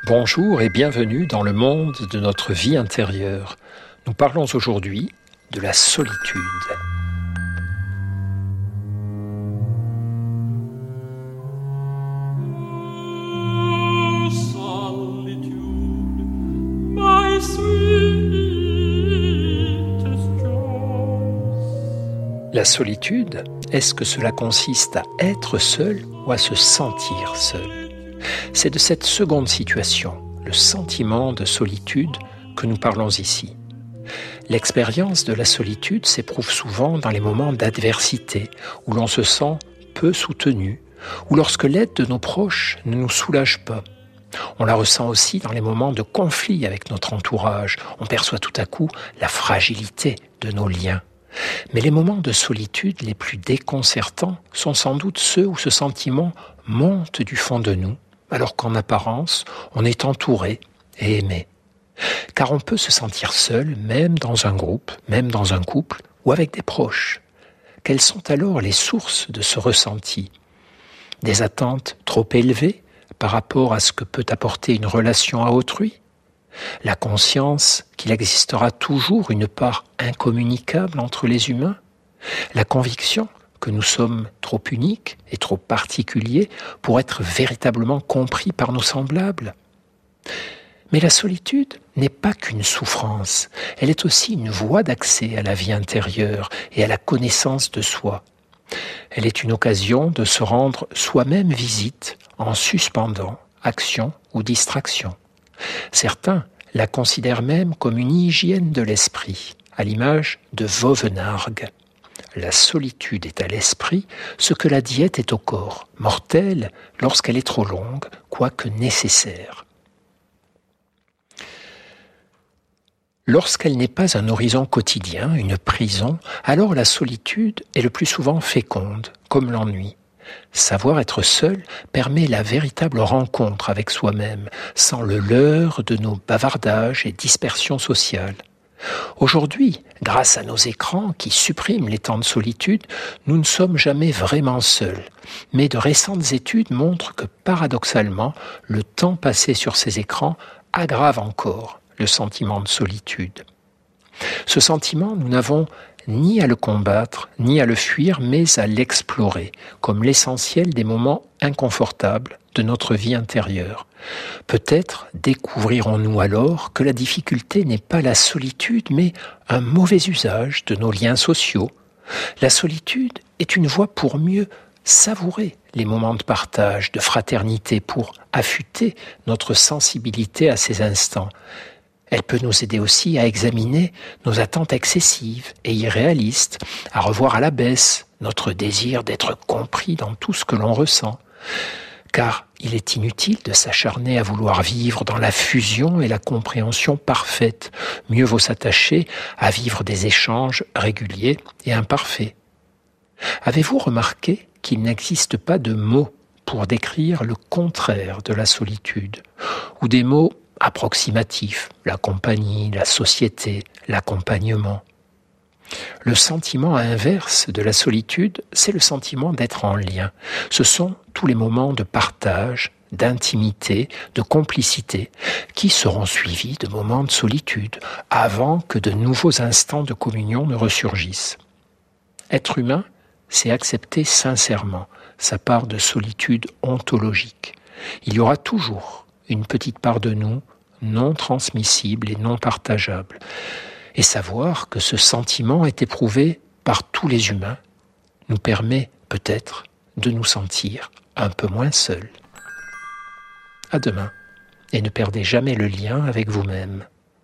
Bonjour et bienvenue dans le monde de notre vie intérieure. Nous parlons aujourd'hui de la solitude. La solitude, est-ce que cela consiste à être seul ou à se sentir seul ? C'est de cette seconde situation, le sentiment de solitude, que nous parlons ici. L'expérience de la solitude s'éprouve souvent dans les moments d'adversité, où l'on se sent peu soutenu, ou lorsque l'aide de nos proches ne nous soulage pas. On la ressent aussi dans les moments de conflit avec notre entourage. On perçoit tout à coup la fragilité de nos liens. Mais les moments de solitude les plus déconcertants sont sans doute ceux où ce sentiment monte du fond de nous, alors qu'en apparence, on est entouré et aimé. Car on peut se sentir seul, même dans un groupe, même dans un couple, ou avec des proches. Quelles sont alors les sources de ce ressenti ? Des attentes trop élevées par rapport à ce que peut apporter une relation à autrui ? La conscience qu'il existera toujours une part incommunicable entre les humains ? La conviction que nous sommes trop uniques et trop particuliers pour être véritablement compris par nos semblables ? Mais la solitude n'est pas qu'une souffrance, elle est aussi une voie d'accès à la vie intérieure et à la connaissance de soi. Elle est une occasion de se rendre soi-même visite en suspendant action ou distraction. Certains la considèrent même comme une hygiène de l'esprit, à l'image de Vauvenargues. La solitude est à l'esprit ce que la diète est au corps, mortelle lorsqu'elle est trop longue, quoique nécessaire. Lorsqu'elle n'est pas un horizon quotidien, une prison, alors la solitude est le plus souvent féconde, comme l'ennui. Savoir être seul permet la véritable rencontre avec soi-même, sans le leurre de nos bavardages et dispersions sociales. Aujourd'hui, grâce à nos écrans qui suppriment les temps de solitude, nous ne sommes jamais vraiment seuls. Mais de récentes études montrent que, paradoxalement, le temps passé sur ces écrans aggrave encore le sentiment de solitude. Ce sentiment, nous n'avons ni à le combattre, ni à le fuir, mais à l'explorer, comme l'essentiel des moments inconfortables de notre vie intérieure. Peut-être découvrirons-nous alors que la difficulté n'est pas la solitude, mais un mauvais usage de nos liens sociaux. La solitude est une voie pour mieux savourer les moments de partage, de fraternité, pour affûter notre sensibilité à ces instants. Elle peut nous aider aussi à examiner nos attentes excessives et irréalistes, à revoir à la baisse notre désir d'être compris dans tout ce que l'on ressent. Car il est inutile de s'acharner à vouloir vivre dans la fusion et la compréhension parfaite. Mieux vaut s'attacher à vivre des échanges réguliers et imparfaits. Avez-vous remarqué qu'il n'existe pas de mots pour décrire le contraire de la solitude, ou des mots approximatifs, la compagnie, la société, l'accompagnement. Le sentiment inverse de la solitude, c'est le sentiment d'être en lien. Ce sont tous les moments de partage, d'intimité, de complicité, qui seront suivis de moments de solitude, avant que de nouveaux instants de communion ne ressurgissent. Être humain, c'est accepter sincèrement sa part de solitude ontologique. Il y aura toujours une petite part de nous non transmissible et non partageable. Et savoir que ce sentiment est éprouvé par tous les humains nous permet peut-être de nous sentir un peu moins seuls. À demain, et ne perdez jamais le lien avec vous-même.